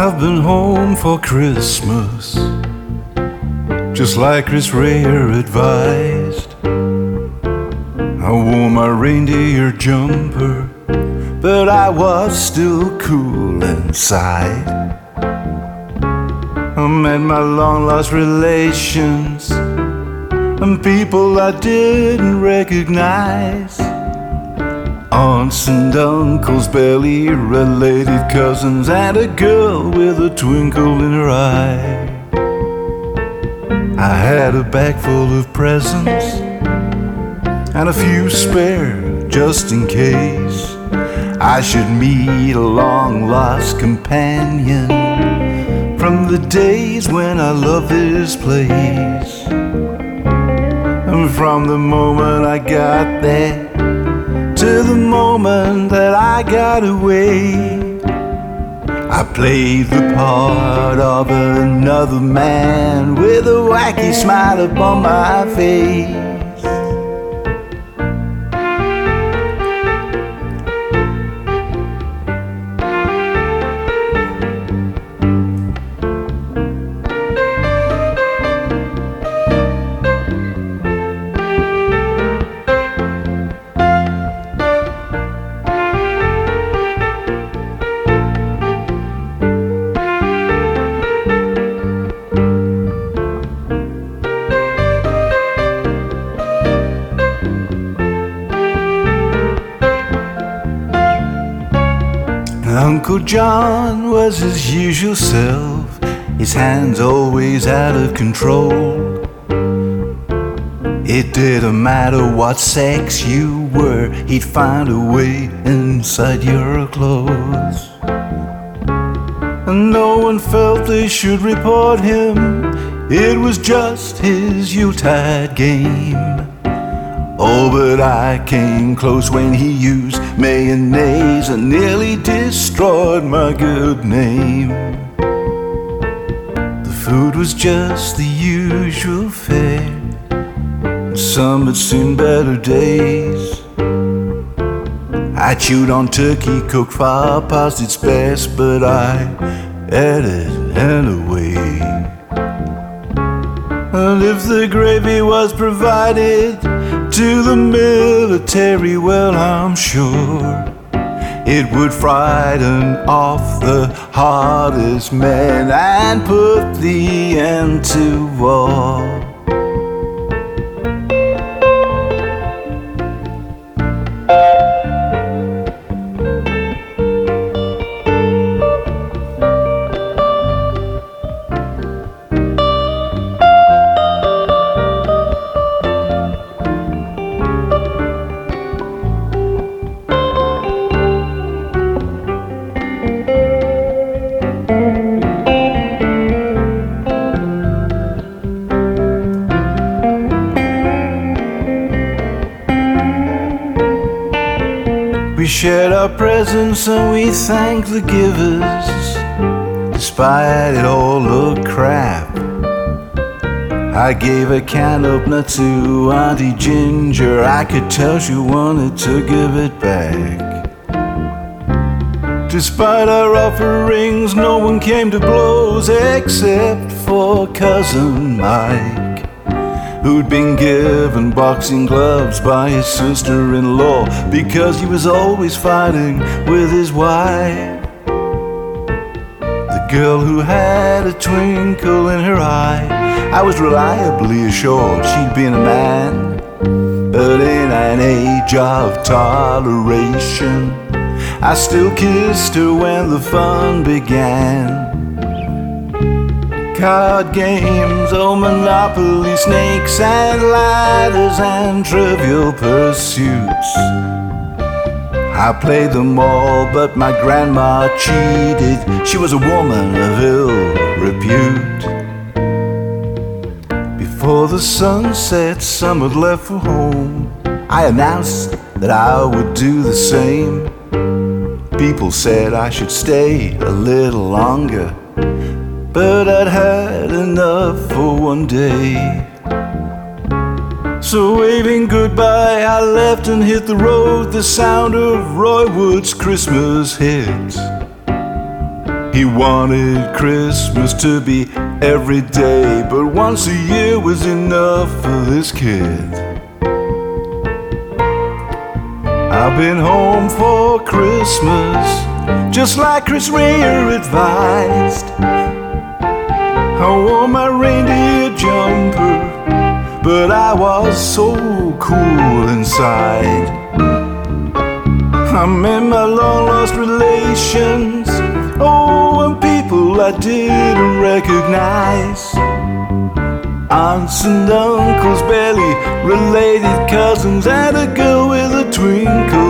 I've been home for Christmas, just like Chris Rea advised. I wore my reindeer jumper, but I was still cool inside. I met my long-lost relations and people I didn't recognize. Aunts and uncles, barely related cousins, and a girl with a twinkle in her eye. I had a bag full of presents and a few spare just in case I should meet a long-lost companion from the days when I loved this place. And from the moment I got there to the moment that I got away, I played the part of another man with a wacky smile upon my face. Uncle John was his usual self, his hands always out of control. It didn't matter what sex you were, he'd find a way inside your clothes. And no one felt they should report him, it was just his Yuletide game. Oh, but I came close when he used mayonnaise and nearly destroyed my good name. The food was just the usual fare, some had seen better days. I chewed on turkey cooked far past its best, but I ate it anyway. And if the gravy was provided to the military, well, I'm sure it would frighten off the hardest men and put the end to war. We shared our presents and we thanked the givers, despite it all the crap. I gave a can opener to Auntie Ginger, I could tell she wanted to give it back. Despite our offerings, no one came to blows except for Cousin Mike, who'd been given boxing gloves by his sister-in-law because he was always fighting with his wife. The girl who had a twinkle in her eye, I was reliably assured she'd been a man, but in an age of toleration, I still kissed her when the fun began. Card games, oh Monopoly, snakes and ladders and Trivial Pursuits. I played them all, but my grandma cheated. She was a woman of ill repute. Before the sun set, some had left for home. I announced that I would do the same. People said I should stay a little longer, but I'd had enough for one day. So waving goodbye, I left and hit the road, the sound of Roy Wood's Christmas hits. He wanted Christmas to be every day, but once a year was enough for this kid. I've been home for Christmas, just like Chris Rea advised. I wore my reindeer jumper, but I was so cool inside. I met my long-lost relations, oh, and people I didn't recognize. Aunts and uncles, barely related cousins, and a girl with a twinkle